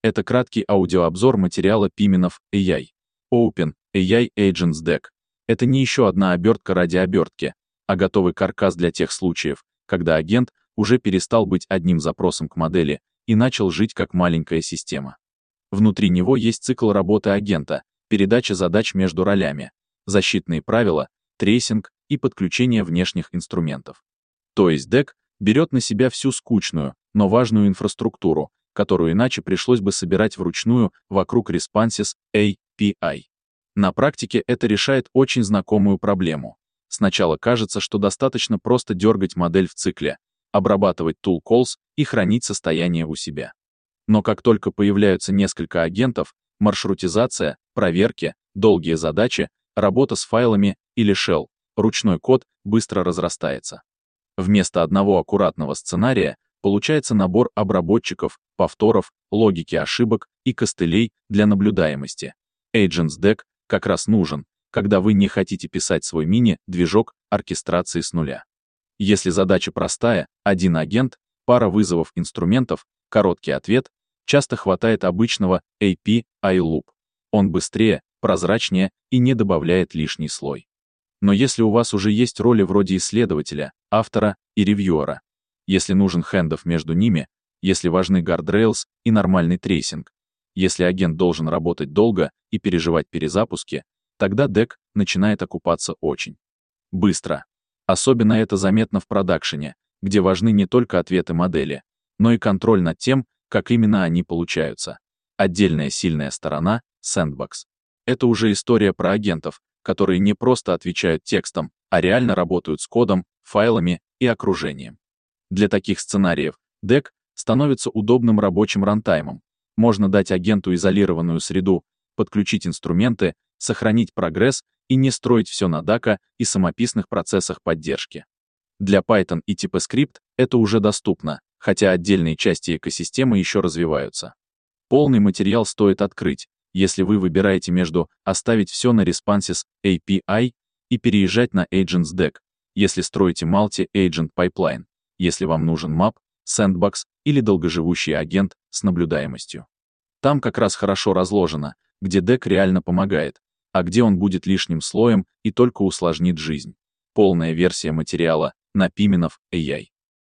Это краткий аудиообзор материала Piminov AI. Open AI Agents Deck. Это не еще одна обертка ради обертки, а готовый каркас для тех случаев, когда агент уже перестал быть одним запросом к модели и начал жить как маленькая система. Внутри него есть цикл работы агента, передача задач между ролями, защитные правила, трейсинг и подключение внешних инструментов. То есть DEC берет на себя всю скучную, но важную инфраструктуру, которую иначе пришлось бы собирать вручную вокруг Responses API. На практике это решает очень знакомую проблему. Сначала кажется, что достаточно просто дергать модель в цикле, обрабатывать tool calls и хранить состояние у себя. Но как только появляются несколько агентов, маршрутизация, проверки, долгие задачи, работа с файлами или shell, ручной код быстро разрастается. Вместо одного аккуратного сценария получается набор обработчиков, повторов, логики ошибок и костылей для наблюдаемости. Agents Deck как раз нужен, когда вы не хотите писать свой мини-движок оркестрации с нуля. Если задача простая, один агент, пара вызовов инструментов, короткий ответ, часто хватает обычного API loop. Он быстрее, прозрачнее и не добавляет лишний слой. Но если у вас уже есть роли вроде исследователя, автора и ревьюера, если нужен хендов между ними, если важны guardrails и нормальный трейсинг, если агент должен работать долго и переживать перезапуски, тогда DEC начинает окупаться очень быстро. Особенно это заметно в продакшене, где важны не только ответы модели, но и контроль над тем, как именно они получаются. Отдельная сильная сторона — Sandbox. Это уже история про агентов, которые не просто отвечают текстом, а реально работают с кодом, файлами и окружением. Для таких сценариев DEC становится удобным рабочим рантаймом. Можно дать агенту изолированную среду, подключить инструменты, сохранить прогресс и не строить все на DACA и самописных процессах поддержки. Для Python и TypeScript это уже доступно, хотя отдельные части экосистемы еще развиваются. Полный материал стоит открыть, если вы выбираете между оставить все на Responses API и переезжать на Agents Deck, если строите Multi-Agent Pipeline, если вам нужен map, Sandbox или долгоживущий агент с наблюдаемостью. Там как раз хорошо разложено, где DEC реально помогает, а где он будет лишним слоем и только усложнит жизнь. Полная версия материала на Piminov AI.